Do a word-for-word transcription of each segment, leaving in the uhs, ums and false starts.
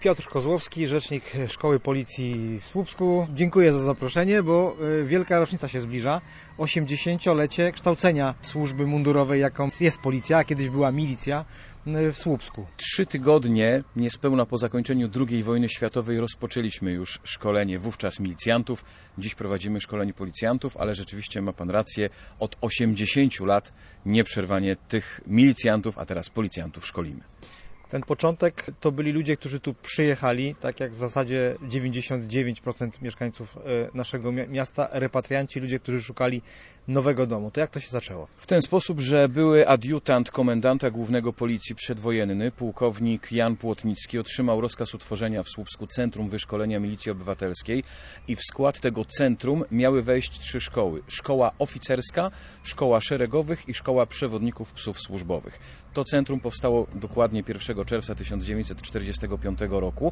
Piotr Kozłowski, rzecznik Szkoły Policji w Słupsku. Dziękuję za zaproszenie, bo wielka rocznica się zbliża. osiemdziesięciolecie kształcenia służby mundurowej, jaką jest policja, a kiedyś była milicja w Słupsku. Trzy tygodnie niespełna po zakończeniu drugiej wojny światowej rozpoczęliśmy już szkolenie wówczas milicjantów. Dziś prowadzimy szkolenie policjantów, ale rzeczywiście ma pan rację, od osiemdziesięciu lat nieprzerwanie tych milicjantów, a teraz policjantów szkolimy. Ten początek to byli ludzie, którzy tu przyjechali, tak jak w zasadzie dziewięćdziesiąt dziewięć procent mieszkańców naszego miasta, repatrianci, ludzie, którzy szukali nowego domu. To jak to się zaczęło? W ten sposób, że były adiutant komendanta głównego policji przedwojenny, pułkownik Jan Płotnicki, otrzymał rozkaz utworzenia w Słupsku Centrum Wyszkolenia Milicji Obywatelskiej i w skład tego centrum miały wejść trzy szkoły. Szkoła oficerska, szkoła szeregowych i szkoła przewodników psów służbowych. To centrum powstało dokładnie pierwszego czerwca tysiąc dziewięćset czterdziestego piątego roku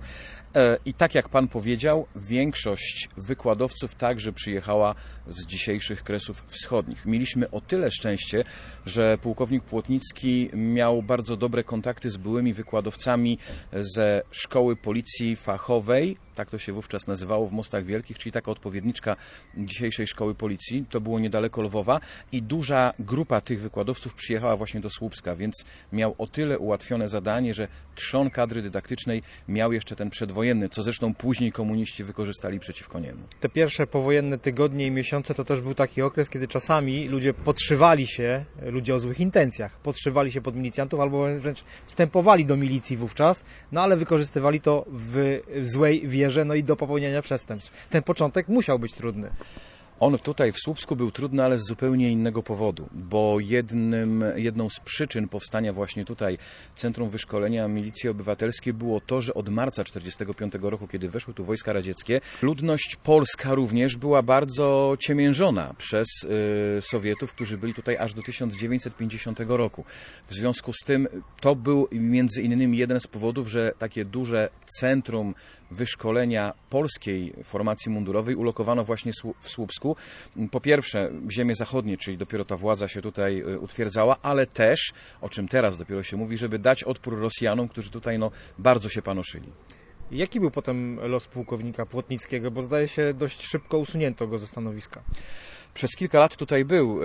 i tak jak pan powiedział, większość wykładowców także przyjechała z dzisiejszych Kresów Wschodnich. Mieliśmy o tyle szczęście, że pułkownik Płotnicki miał bardzo dobre kontakty z byłymi wykładowcami ze Szkoły Policji Fachowej, tak to się wówczas nazywało w Mostach Wielkich, czyli taka odpowiedniczka dzisiejszej Szkoły Policji. To było niedaleko Lwowa i duża grupa tych wykładowców przyjechała właśnie do Słupska, więc miał o tyle ułatwione zadanie, że trzon kadry dydaktycznej miał jeszcze ten przedwojenny, co zresztą później komuniści wykorzystali przeciwko niemu. Te pierwsze powojenne tygodnie i miesiące to też był taki okres, kiedy czasami ludzie podszywali się, ludzie o złych intencjach, podszywali się pod milicjantów albo wręcz wstępowali do milicji wówczas, no ale wykorzystywali to w złej wierze, no i do popełniania przestępstw. Ten początek musiał być trudny. On tutaj w Słupsku był trudny, ale z zupełnie innego powodu, bo jednym, jedną z przyczyn powstania właśnie tutaj Centrum Wyszkolenia Milicji Obywatelskiej było to, że od marca tysiąc dziewięćset czterdziestego piątego roku, kiedy weszły tu wojska radzieckie, ludność polska również była bardzo ciemiężona przez y, Sowietów, którzy byli tutaj aż do tysiąc dziewięćset pięćdziesiątego roku. W związku z tym to był między innymi jeden z powodów, że takie duże centrum wyszkolenia polskiej formacji mundurowej ulokowano właśnie w Słupsku. Po pierwsze ziemie zachodnie, czyli dopiero ta władza się tutaj utwierdzała, ale też, o czym teraz dopiero się mówi, żeby dać odpór Rosjanom, którzy tutaj no, bardzo się panoszyli. Jaki był potem los pułkownika Płotnickiego, bo zdaje się dość szybko usunięto go ze stanowiska? Przez kilka lat tutaj był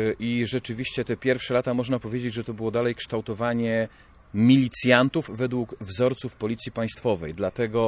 i rzeczywiście te pierwsze lata można powiedzieć, że to było dalej kształtowanie milicjantów według wzorców Policji Państwowej, dlatego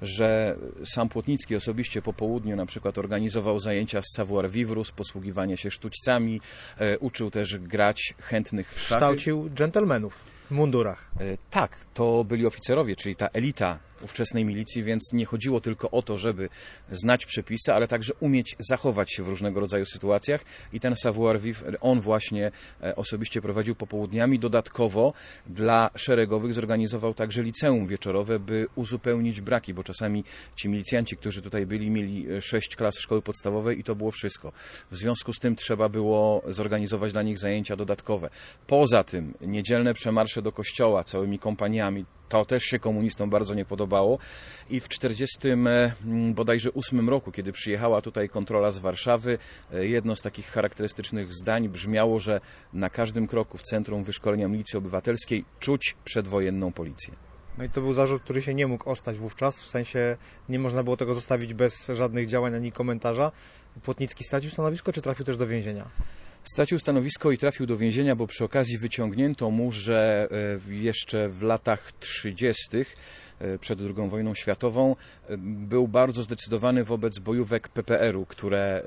że sam Płotnicki osobiście po południu na przykład organizował zajęcia z savoir-vivre, z posługiwania się sztućcami, e, uczył też grać chętnych w szachy. Kształcił dżentelmenów w mundurach. E, tak, to byli oficerowie, czyli ta elita ówczesnej milicji, więc nie chodziło tylko o to, żeby znać przepisy, ale także umieć zachować się w różnego rodzaju sytuacjach i ten savoir-vivre on właśnie osobiście prowadził popołudniami. Dodatkowo dla szeregowych zorganizował także liceum wieczorowe, by uzupełnić braki, bo czasami ci milicjanci, którzy tutaj byli, mieli sześć klas szkoły podstawowej i to było wszystko. W związku z tym trzeba było zorganizować dla nich zajęcia dodatkowe. Poza tym niedzielne przemarsze do kościoła całymi kompaniami, to też się komunistom bardzo nie podobało i w czterdziestym bodajże ósmym roku, kiedy przyjechała tutaj kontrola z Warszawy, jedno z takich charakterystycznych zdań brzmiało, że na każdym kroku w Centrum Wyszkolenia Milicji Obywatelskiej czuć przedwojenną policję. No i to był zarzut, który się nie mógł ostać wówczas, w sensie nie można było tego zostawić bez żadnych działań ani komentarza. Płotnicki stracił stanowisko, czy trafił też do więzienia? Stracił stanowisko i trafił do więzienia, bo przy okazji wyciągnięto mu, że jeszcze w latach trzydziestych przed drugą wojną światową był bardzo zdecydowany wobec bojówek P P R u, które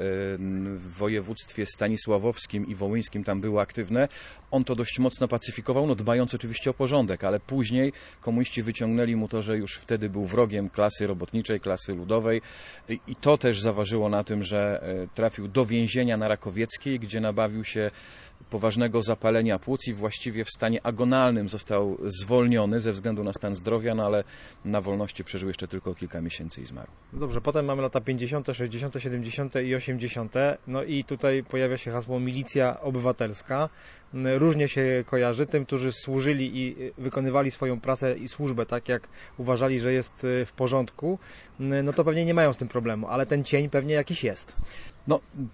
w województwie stanisławowskim i wołyńskim tam były aktywne. On to dość mocno pacyfikował, no dbając oczywiście o porządek, ale później komuniści wyciągnęli mu to, że już wtedy był wrogiem klasy robotniczej, klasy ludowej i to też zaważyło na tym, że trafił do więzienia na Rakowieckiej, gdzie nabawił się poważnego zapalenia płuc i właściwie w stanie agonalnym został zwolniony ze względu na stan zdrowia, no ale na wolności przeżył jeszcze tylko kilka miesięcy i zmarł. Dobrze, potem mamy lata pięćdziesiąte, sześćdziesiąte, siedemdziesiąte i osiemdziesiąte. No i tutaj pojawia się hasło milicja obywatelska. Różnie się kojarzy tym, którzy służyli i wykonywali swoją pracę i służbę tak, jak uważali, że jest w porządku, no to pewnie nie mają z tym problemu, ale ten cień pewnie jakiś jest. No,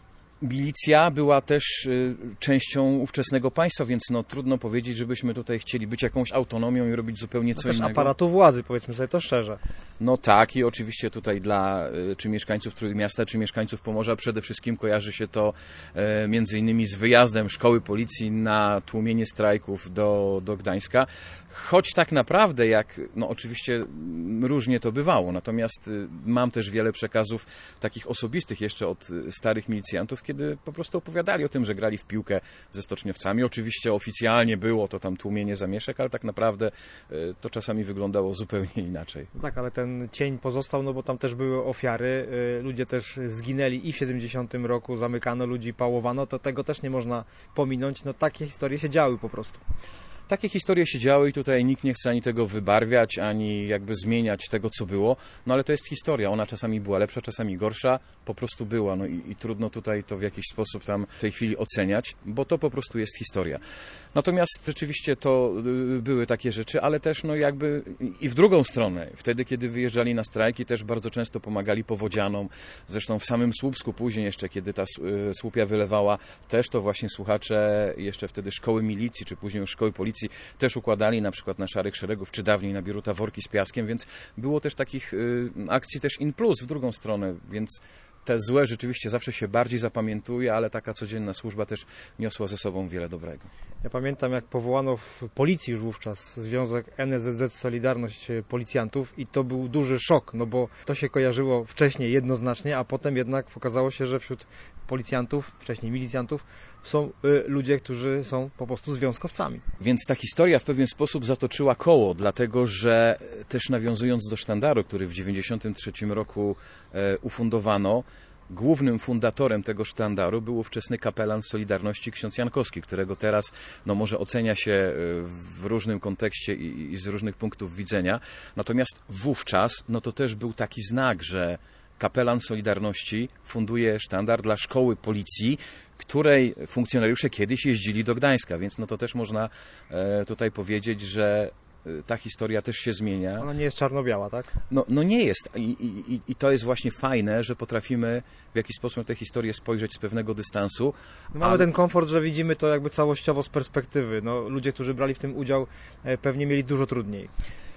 milicja była też częścią ówczesnego państwa, więc no, trudno powiedzieć, żebyśmy tutaj chcieli być jakąś autonomią i robić zupełnie co no też innego. aparatu władzy, powiedzmy sobie to szczerze. No tak, i oczywiście tutaj dla czy mieszkańców Trójmiasta, czy mieszkańców Pomorza przede wszystkim kojarzy się to e, między innymi z wyjazdem szkoły policji na tłumienie strajków do, do Gdańska. Choć tak naprawdę, jak, no oczywiście różnie to bywało, natomiast mam też wiele przekazów takich osobistych jeszcze od starych milicjantów, kiedy po prostu opowiadali o tym, że grali w piłkę ze stoczniowcami. Oczywiście oficjalnie było to tam tłumienie zamieszek, ale tak naprawdę to czasami wyglądało zupełnie inaczej. Tak, ale ten cień pozostał, no bo tam też były ofiary, ludzie też zginęli i w siedemdziesiątym roku zamykano ludzi, pałowano, to tego też nie można pominąć, no takie historie się działy po prostu. Takie historie się działy i tutaj nikt nie chce ani tego wybarwiać, ani jakby zmieniać tego, co było, no ale to jest historia. Ona czasami była lepsza, czasami gorsza, po prostu była, no i, i trudno tutaj to w jakiś sposób tam w tej chwili oceniać, bo to po prostu jest historia. Natomiast rzeczywiście to y, były takie rzeczy, ale też no jakby i w drugą stronę. Wtedy, kiedy wyjeżdżali na strajki, też bardzo często pomagali powodzianom. Zresztą w samym Słupsku później jeszcze, kiedy ta y, Słupia wylewała, też to właśnie słuchacze jeszcze wtedy szkoły milicji, czy później już szkoły policji też układali na przykład na Szarych Szeregów, czy dawniej na Bieruta worki z piaskiem, więc było też takich y, akcji też in plus w drugą stronę, więc te złe rzeczywiście zawsze się bardziej zapamiętuje, ale taka codzienna służba też niosła ze sobą wiele dobrego. Ja pamiętam, jak powołano w policji już wówczas Związek N S Z Z Solidarność Policjantów i to był duży szok, no bo to się kojarzyło wcześniej jednoznacznie, a potem jednak pokazało się, że wśród policjantów, wcześniej milicjantów, są y, ludzie, którzy są po prostu związkowcami. Więc ta historia w pewien sposób zatoczyła koło, dlatego że też nawiązując do sztandaru, który w dziewięćdziesiątym trzecim roku e, ufundowano, głównym fundatorem tego sztandaru był ówczesny kapelan Solidarności ksiądz Jankowski, którego teraz no, może ocenia się w różnym kontekście i, i z różnych punktów widzenia. Natomiast wówczas no, to też był taki znak, że kapelan Solidarności funduje sztandar dla szkoły policji, której funkcjonariusze kiedyś jeździli do Gdańska, więc no to też można e, tutaj powiedzieć, że ta historia też się zmienia. Ona nie jest czarno-biała, tak? No, no nie jest I, i, i to jest właśnie fajne, że potrafimy w jakiś sposób na tę historię spojrzeć z pewnego dystansu. No mamy ale... ten komfort, że widzimy to jakby całościowo z perspektywy. No, ludzie, którzy brali w tym udział, pewnie mieli dużo trudniej.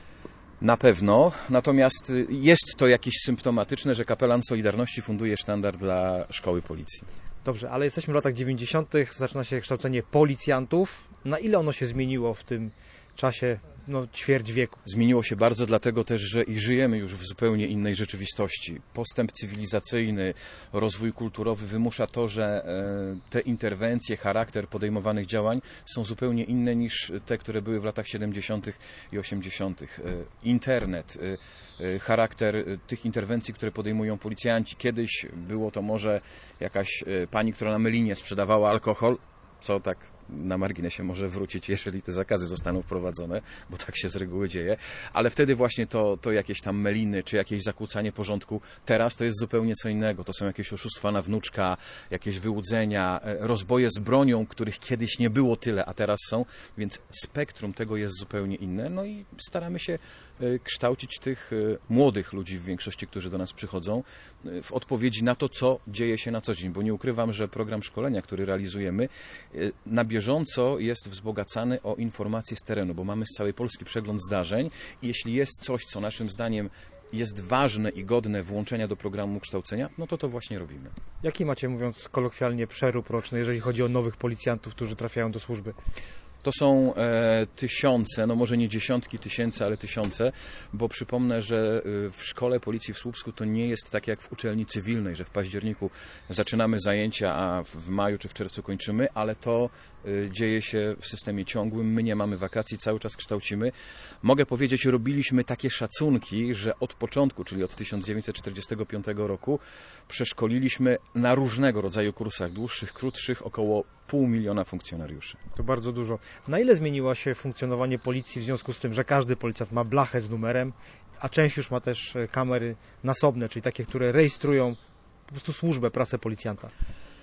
Na pewno, natomiast jest to jakieś symptomatyczne, że kapelan Solidarności funduje sztandar dla szkoły policji. Dobrze, ale jesteśmy w latach dziewięćdziesiątych, zaczyna się kształcenie policjantów. Na ile ono się zmieniło w tym czasie, no ćwierć wieku? Zmieniło się bardzo, dlatego też, że i żyjemy już w zupełnie innej rzeczywistości. Postęp cywilizacyjny, rozwój kulturowy wymusza to, że te interwencje, charakter podejmowanych działań są zupełnie inne niż te, które były w latach siedemdziesiątych i osiemdziesiątych. Internet, charakter tych interwencji, które podejmują policjanci. Kiedyś było to może jakaś pani, która na Melinie sprzedawała alkohol, co tak na marginesie może wrócić, jeżeli te zakazy zostaną wprowadzone, bo tak się z reguły dzieje, ale wtedy właśnie to, to jakieś tam meliny, czy jakieś zakłócanie porządku, teraz to jest zupełnie co innego. To są jakieś oszustwa na wnuczka, jakieś wyłudzenia, rozboje z bronią, których kiedyś nie było tyle, a teraz są, więc spektrum tego jest zupełnie inne, no i staramy się kształcić tych młodych ludzi w większości, którzy do nas przychodzą, w odpowiedzi na to, co dzieje się na co dzień, bo nie ukrywam, że program szkolenia, który realizujemy, na bieżąco jest wzbogacany o informacje z terenu, bo mamy z całej Polski przegląd zdarzeń i jeśli jest coś, co naszym zdaniem jest ważne i godne włączenia do programu kształcenia, no to to właśnie robimy. Jaki macie, mówiąc kolokwialnie, przerób roczny, jeżeli chodzi o nowych policjantów, którzy trafiają do służby? To są e, tysiące, no może nie dziesiątki tysięcy, ale tysiące, bo przypomnę, że w Szkole Policji w Słupsku to nie jest tak jak w uczelni cywilnej, że w październiku zaczynamy zajęcia, a w maju czy w czerwcu kończymy, ale to e, dzieje się w systemie ciągłym. My nie mamy wakacji, cały czas kształcimy. Mogę powiedzieć, robiliśmy takie szacunki, że od początku, czyli od tysiąc dziewięćset czterdziestego piątego roku, przeszkoliliśmy na różnego rodzaju kursach, dłuższych, krótszych, około pół miliona funkcjonariuszy. To bardzo dużo. Na ile zmieniło się funkcjonowanie policji w związku z tym, że każdy policjant ma blachę z numerem, a część już ma też kamery nasobne, czyli takie, które rejestrują po prostu służbę, pracę policjanta?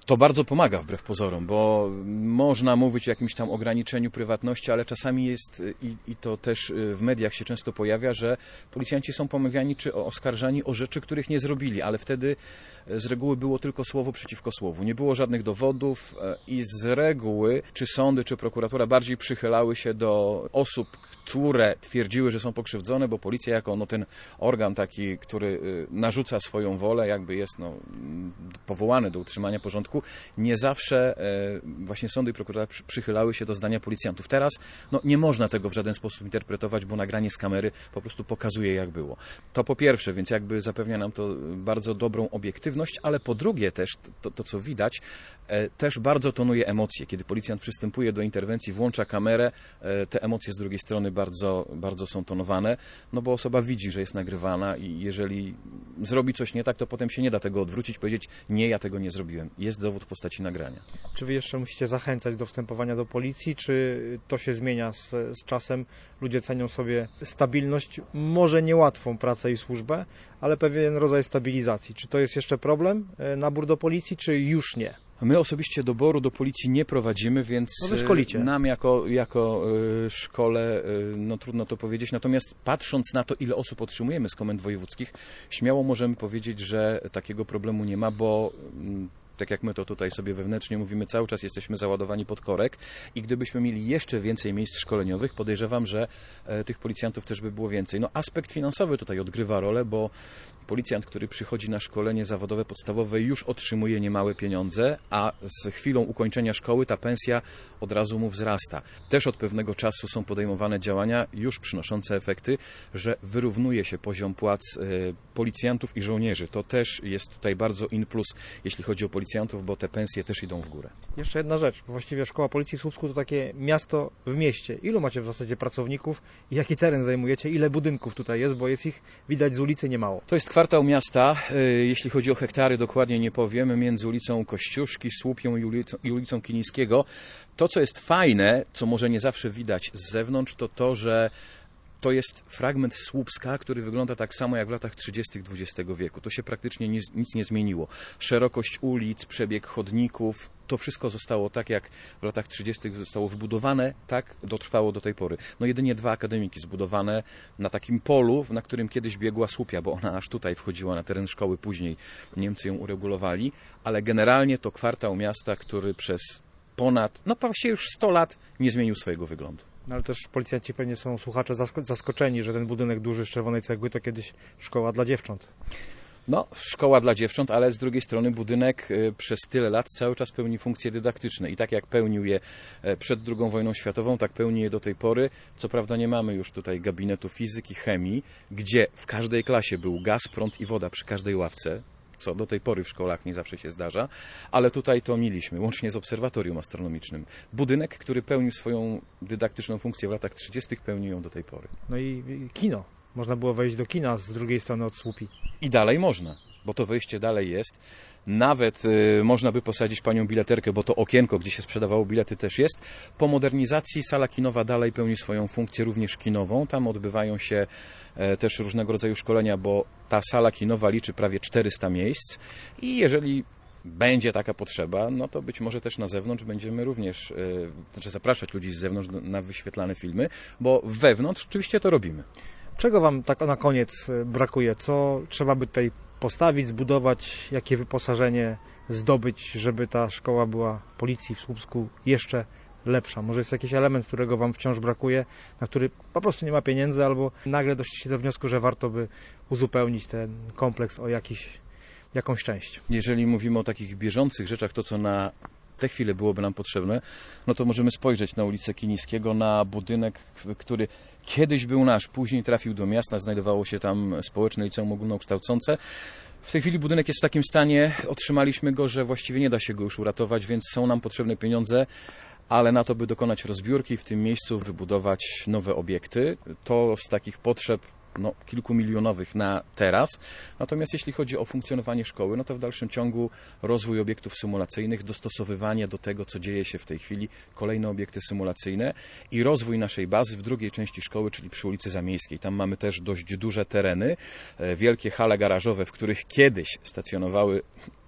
To bardzo pomaga wbrew pozorom, bo można mówić o jakimś tam ograniczeniu prywatności, ale czasami jest, i, i to też w mediach się często pojawia, że policjanci są pomawiani czy oskarżani o rzeczy, których nie zrobili, ale wtedy z reguły było tylko słowo przeciwko słowu. Nie było żadnych dowodów i z reguły czy sądy, czy prokuratura bardziej przychylały się do osób, które twierdziły, że są pokrzywdzone, bo policja jako no, ten organ taki, który narzuca swoją wolę, jakby jest no, powołany do utrzymania porządku, nie zawsze właśnie sądy i prokuratura przychylały się do zdania policjantów. Teraz no, nie można tego w żaden sposób interpretować, bo nagranie z kamery po prostu pokazuje, jak było. To po pierwsze, więc jakby zapewnia nam to bardzo dobrą obiektywność, ale po drugie też, to, to co widać, e, też bardzo tonuje emocje. Kiedy policjant przystępuje do interwencji, włącza kamerę, e, te emocje z drugiej strony bardzo, bardzo są tonowane, no bo osoba widzi, że jest nagrywana i jeżeli zrobi coś nie tak, to potem się nie da tego odwrócić, powiedzieć, nie, ja tego nie zrobiłem. Jest dowód w postaci nagrania. Czy wy jeszcze musicie zachęcać do wstępowania do policji, czy to się zmienia z, z czasem? Ludzie cenią sobie stabilność, może niełatwą pracę i służbę, ale pewien rodzaj stabilizacji. Czy to jest jeszcze problem, nabór do policji, czy już nie? My osobiście doboru do policji nie prowadzimy, więc no szkolicie. nam jako, jako szkole no trudno to powiedzieć. Natomiast patrząc na to, ile osób otrzymujemy z komend wojewódzkich, śmiało możemy powiedzieć, że takiego problemu nie ma, bo tak jak my to tutaj sobie wewnętrznie mówimy, cały czas jesteśmy załadowani pod korek i gdybyśmy mieli jeszcze więcej miejsc szkoleniowych, podejrzewam, że e, tych policjantów też by było więcej. No aspekt finansowy tutaj odgrywa rolę, bo policjant, który przychodzi na szkolenie zawodowe podstawowe, już otrzymuje niemałe pieniądze, a z chwilą ukończenia szkoły ta pensja od razu mu wzrasta. Też od pewnego czasu są podejmowane działania już przynoszące efekty, że wyrównuje się poziom płac y, policjantów i żołnierzy. To też jest tutaj bardzo in plus, jeśli chodzi o policjantów, bo te pensje też idą w górę. Jeszcze jedna rzecz. Właściwie Szkoła Policji w Słupsku to takie miasto w mieście. Ilu macie w zasadzie pracowników i jaki teren zajmujecie? Ile budynków tutaj jest, bo jest ich widać z ulicy niemało. To jest kwartał miasta. Jeśli chodzi o hektary, dokładnie nie powiem, między ulicą Kościuszki, Słupią i ulicą, i ulicą Kilińskiego. To, co jest fajne, co może nie zawsze widać z zewnątrz, to to, że to jest fragment Słupska, który wygląda tak samo jak w latach trzydziestych dwudziestego wieku. To się praktycznie nic, nic nie zmieniło. Szerokość ulic, przebieg chodników, to wszystko zostało tak, jak w latach trzydziestych zostało wybudowane, tak dotrwało do tej pory. No jedynie dwa akademiki zbudowane na takim polu, na którym kiedyś biegła Słupia, bo ona aż tutaj wchodziła na teren szkoły, później Niemcy ją uregulowali, ale generalnie to kwartał miasta, który przez ponad, no właściwie już sto lat nie zmienił swojego wyglądu. No ale też policjanci pewnie są słuchacze zaskoczeni, że ten budynek duży z czerwonej cegły to kiedyś szkoła dla dziewcząt. No, szkoła dla dziewcząt, ale z drugiej strony budynek przez tyle lat cały czas pełni funkcje dydaktyczne i tak jak pełnił je przed drugą wojną światową, tak pełni je do tej pory. Co prawda nie mamy już tutaj gabinetu fizyki, chemii, gdzie w każdej klasie był gaz, prąd i woda przy każdej ławce, co do tej pory w szkołach nie zawsze się zdarza, ale tutaj to mieliśmy, łącznie z obserwatorium astronomicznym. Budynek, który pełnił swoją dydaktyczną funkcję w latach trzydziestych, pełni ją do tej pory. No i kino. Można było wejść do kina z drugiej strony od słupi. I dalej można, bo to wejście dalej jest. Nawet y, można by posadzić panią bileterkę, bo to okienko, gdzie się sprzedawało bilety, też jest. Po modernizacji sala kinowa dalej pełni swoją funkcję, również kinową. Tam odbywają się e, też różnego rodzaju szkolenia, bo ta sala kinowa liczy prawie czterysta miejsc i jeżeli będzie taka potrzeba, no to być może też na zewnątrz będziemy również e, znaczy zapraszać ludzi z zewnątrz na wyświetlane filmy, bo wewnątrz oczywiście to robimy. Czego wam tak na koniec brakuje? Co trzeba by tutaj postawić, zbudować? Jakie wyposażenie zdobyć, żeby ta szkoła była policji w Słupsku jeszcze lepsza? Może jest jakiś element, którego wam wciąż brakuje, na który po prostu nie ma pieniędzy, albo nagle doszliście do wniosku, że warto by uzupełnić ten kompleks o jakiś, jakąś część? Jeżeli mówimy o takich bieżących rzeczach, to co na te chwile byłoby nam potrzebne, no to możemy spojrzeć na ulicę Kilińskiego, na budynek, który kiedyś był nasz, później trafił do miasta, znajdowało się tam społeczne liceum ogólnokształcące. W tej chwili budynek jest w takim stanie, otrzymaliśmy go, że właściwie nie da się go już uratować, więc są nam potrzebne pieniądze, ale na to, by dokonać rozbiórki, w tym miejscu wybudować nowe obiekty. To z takich potrzeb no, kilkumilionowych na teraz. Natomiast jeśli chodzi o funkcjonowanie szkoły, no to w dalszym ciągu rozwój obiektów symulacyjnych, dostosowywanie do tego, co dzieje się w tej chwili, kolejne obiekty symulacyjne i rozwój naszej bazy w drugiej części szkoły, czyli przy ulicy Zamiejskiej. Tam mamy też dość duże tereny, wielkie hale garażowe, w których kiedyś stacjonowały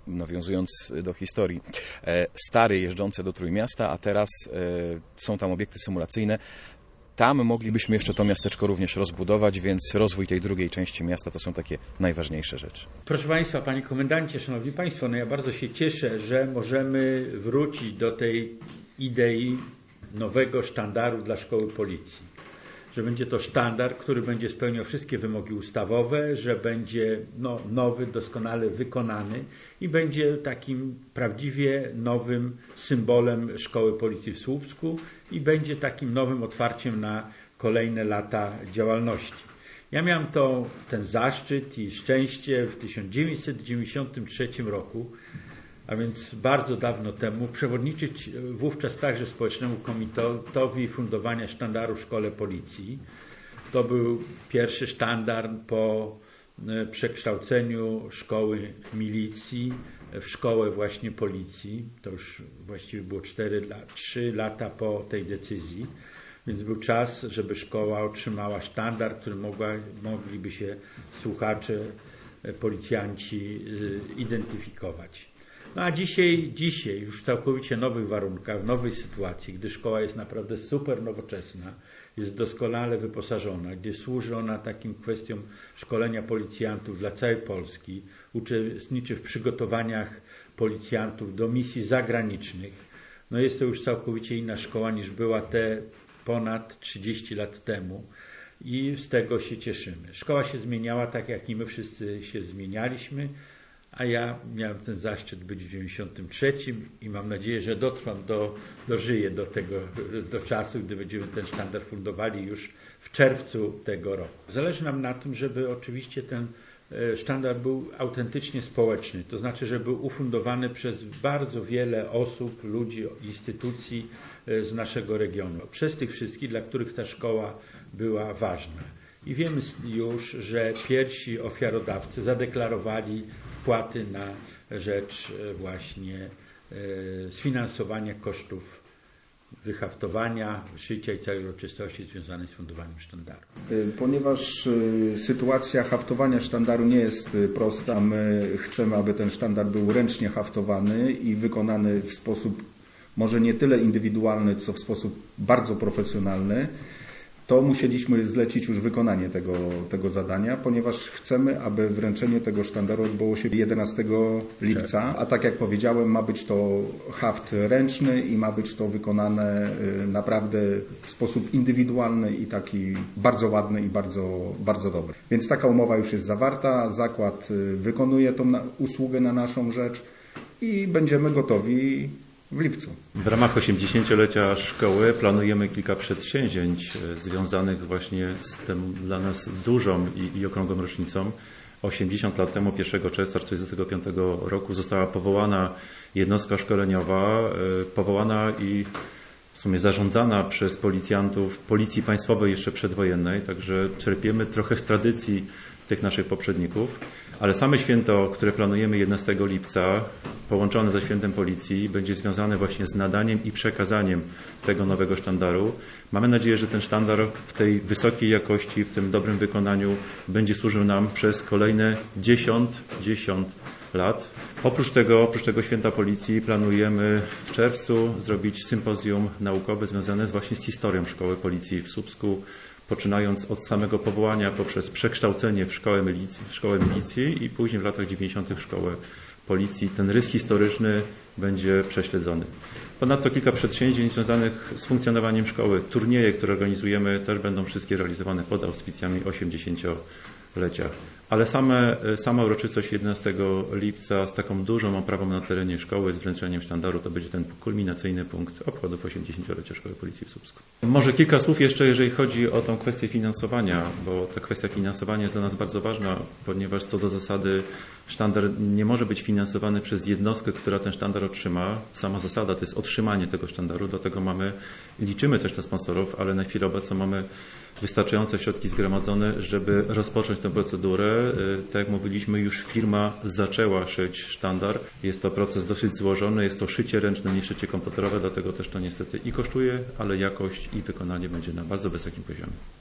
nawiązując do historii, stary jeżdżące do Trójmiasta, a teraz są tam obiekty symulacyjne. Tam moglibyśmy jeszcze to miasteczko również rozbudować, więc rozwój tej drugiej części miasta to są takie najważniejsze rzeczy. Proszę Państwa, Panie Komendancie, Szanowni Państwo, no ja bardzo się cieszę, że możemy wrócić do tej idei nowego sztandaru dla Szkoły Policji. Że będzie to sztandar, który będzie spełniał wszystkie wymogi ustawowe, że będzie no, nowy, doskonale wykonany i będzie takim prawdziwie nowym symbolem Szkoły Policji w Słupsku i będzie takim nowym otwarciem na kolejne lata działalności. Ja miałem to, ten zaszczyt i szczęście w tysiąc dziewięćset dziewięćdziesiątym trzecim roku, a więc bardzo dawno temu, przewodniczyć wówczas także Społecznemu Komitetowi fundowania sztandaru w Szkole Policji. To był pierwszy sztandar po przekształceniu szkoły milicji w szkołę właśnie policji. To już właściwie było cztery, trzy lata po tej decyzji, więc był czas, żeby szkoła otrzymała sztandar, który mogła, mogliby się słuchacze, policjanci identyfikować. No a dzisiaj, dzisiaj już w całkowicie nowych warunkach, w nowej sytuacji, gdy szkoła jest naprawdę super nowoczesna, jest doskonale wyposażona, gdzie służy ona takim kwestiom szkolenia policjantów dla całej Polski, uczestniczy w przygotowaniach policjantów do misji zagranicznych. No jest to już całkowicie inna szkoła niż była te ponad trzydzieści lat temu i z tego się cieszymy. Szkoła się zmieniała tak, jak i my wszyscy się zmienialiśmy, a ja miałem ten zaszczyt być w dziewięćdziesiątym trzecim i mam nadzieję, że dotrwam, do, dożyję do tego, do czasu, gdy będziemy ten sztandar fundowali już w czerwcu tego roku. Zależy nam na tym, żeby oczywiście ten sztandar był autentycznie społeczny, to znaczy, żeby był ufundowany przez bardzo wiele osób, ludzi, instytucji z naszego regionu. Przez tych wszystkich, dla których ta szkoła była ważna. I wiemy już, że pierwsi ofiarodawcy zadeklarowali wpłaty na rzecz właśnie sfinansowania kosztów wyhaftowania, szycia i całej uroczystości związanej z fundowaniem sztandaru. Ponieważ sytuacja haftowania sztandaru nie jest prosta, my chcemy, aby ten sztandar był ręcznie haftowany i wykonany w sposób może nie tyle indywidualny, co w sposób bardzo profesjonalny, to musieliśmy zlecić już wykonanie tego, tego zadania, ponieważ chcemy, aby wręczenie tego sztandaru odbyło się jedenastego lipca, a tak jak powiedziałem, ma być to haft ręczny i ma być to wykonane naprawdę w sposób indywidualny i taki bardzo ładny i bardzo, bardzo dobry. Więc taka umowa już jest zawarta, zakład wykonuje tą usługę na naszą rzecz i będziemy gotowi w lipcu. W ramach osiemdziesięciolecia szkoły planujemy kilka przedsięwzięć związanych właśnie z tym dla nas dużą i, i okrągłą rocznicą. osiemdziesiąt lat temu, pierwszego czerwca tysiąc dziewięćset czterdziestego piątego roku została powołana jednostka szkoleniowa, powołana i w sumie zarządzana przez policjantów Policji Państwowej jeszcze przedwojennej, także czerpiemy trochę z tradycji tych naszych poprzedników. Ale same święto, które planujemy jedenastego lipca, połączone ze świętem Policji, będzie związane właśnie z nadaniem i przekazaniem tego nowego sztandaru. Mamy nadzieję, że ten sztandar w tej wysokiej jakości, w tym dobrym wykonaniu będzie służył nam przez kolejne dziesiąt, dziesiąt lat. Oprócz tego, oprócz tego święta Policji planujemy w czerwcu zrobić sympozjum naukowe związane właśnie z historią Szkoły Policji w Słupsku, poczynając od samego powołania poprzez przekształcenie w szkołę milicji, w szkołę milicji i później w latach dziewięćdziesiątych w szkołę policji. Ten rys historyczny będzie prześledzony. Ponadto kilka przedsięwzięć związanych z funkcjonowaniem szkoły. Turnieje, które organizujemy, też będą wszystkie realizowane pod auspicjami osiemdziesięciolecia. Ale same, sama uroczystość jedenastego lipca z taką dużą oprawą na terenie szkoły, z wręczeniem sztandaru, to będzie ten kulminacyjny punkt obchodów osiemdziesięciolecia Szkoły Policji w Słupsku. Może kilka słów jeszcze, jeżeli chodzi o tą kwestię finansowania, bo ta kwestia finansowania jest dla nas bardzo ważna, ponieważ co do zasady sztandar nie może być finansowany przez jednostkę, która ten sztandar otrzyma. Sama zasada to jest otrzymanie tego sztandaru, dlatego mamy, liczymy też na sponsorów, ale na chwilę obecną mamy wystarczające środki zgromadzone, żeby rozpocząć tę procedurę. Tak jak mówiliśmy, już firma zaczęła szyć sztandar. Jest to proces dosyć złożony, jest to szycie ręczne, nie szycie komputerowe, dlatego też to niestety i kosztuje, ale jakość i wykonanie będzie na bardzo wysokim poziomie.